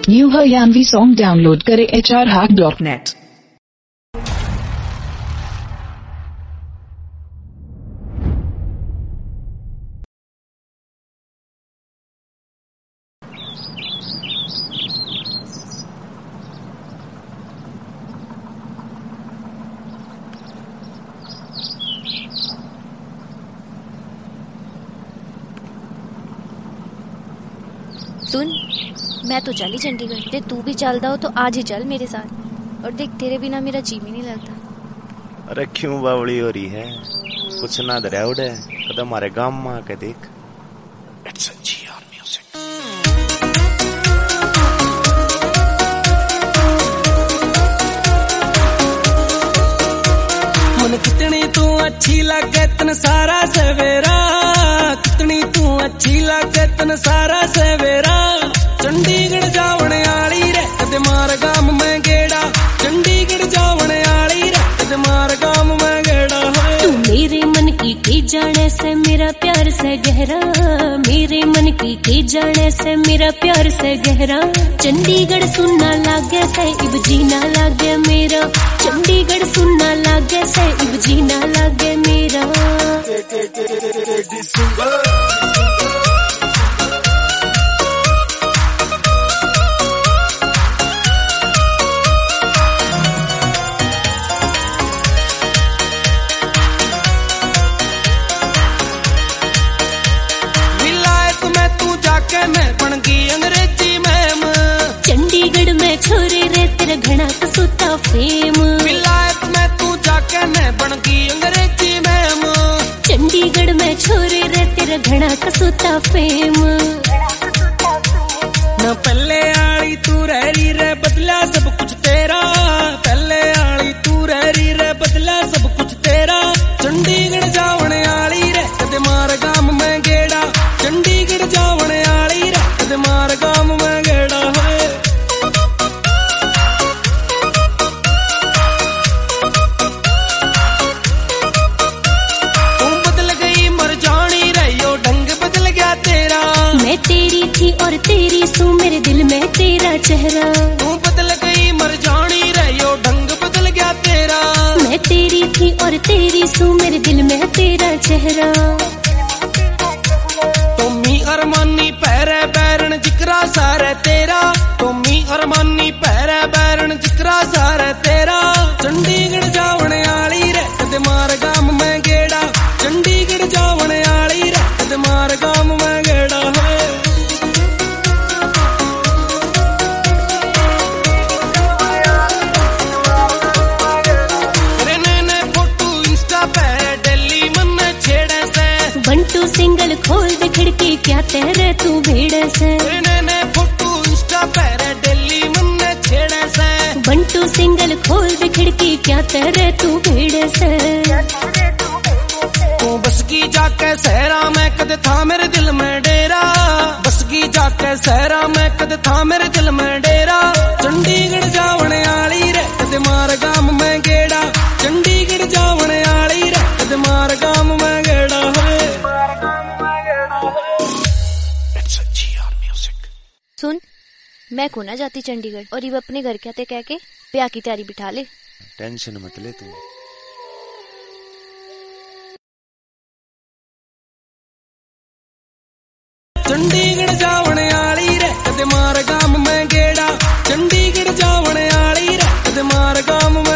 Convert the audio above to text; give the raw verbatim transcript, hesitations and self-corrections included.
New Haryanvi song download करें H R hack dot net. सुन, मैं तो चली चंडीगढ़, ते तू भी चलदा हो तो आज ही चल मेरे साथ। और देख, तेरे बिना मेरा जी भी नहीं लगता। अरे क्यों बावड़ी हो रही है? कुछ ना दरिया उड़े कदम हमारे गांव में आके देख। It's G R music. मन कितनी तू अच्छी लगे तन सारा सवेरा, कितनी तू अच्छी लगे तन सारा सवेरा। चंडीगढ़ जावने आली रे कदे मार गाम में गेड़ा, चंडीगढ़ जावने आली रे कदे मार गाम में गेड़ा। तू मेरे मन की की जाने से मेरा प्यार से गहरा, मेरे मन की की जाने से मेरा प्यार से गहरा। चंडीगढ़ सुनना लागे से इब जीना लागे मेरा, चंडीगढ़ सुनना लागे से इब जीना लागे मेरा। मैं बन गई अंग्रेजी मैम, चंडीगढ़ में छोरे रे तेरा घना कसूता फेम। विलायत में तू जाके मैं बन गई अंग्रेजी मैम, चंडीगढ़ में छोरे रे तेरा घना कसूता फेम। न पहले आली तू रहरी रे बदला सब कुछ तेरा, पहले आली तू रहरी रे बदला सब कुछ तेरा। चंडीगढ़ जावने आली रे कदे मार गाम में गेड़ा, चंडीगढ़ जावने आली रे कदे मार गाम में गेड़ा। है तू बदल गई मर जानी रे यो ढंग बदल गया तेरा। मैं तेरी थी और तेरी सू मेरे दिल में तेरा चेहरा। तू बदल गई मर जानी रे यो ढंग बदल गया तेरा। मैं तेरी थी और तेरी सू मेरे दिल में तेरा चेहरा। तुमी अरमानी पैरे बैरन जिक्रा सारे तेरा, तुमी अरमानी पैरे बैरन जिक्रा सारे तेरा। चंडीगढ़ जावने आली रे कदे मार गाम में गेड़ा, चंडीगढ़ जावने आली रे कदे मार गाम में गेड़ा। है बंटू सिंगल खोल दे खिड़की क्या तेरे तू भीड़ से। ने फोटो इंस्टा पर दिल्ली मन छेड़े से। बंटू सिंगल खोल दे खिड़की क्या तेरे तू भीड़ से। तू बस की जाके सहरा में कद था मेरे दिल में डेरा, बस की जाके सहरा में कद था मेरे दिल में डेरा। चंडीगढ़ जावने आली रे कद मार गाम में गेड़ा, चंडीगढ़ जावने आली रे कद मार गाम में गेड़ा। है सुन, मैं को ना जाती चंडीगढ़ और ये अपने घर के आते कह के ब्याह की तैयारी बिठा ले। टेंशन मत ले तू। चंडीगढ़ जावने आली रे कदे मार गाम में गेड़ा, चंडीगढ़ जावने आली रे कदे मार गाम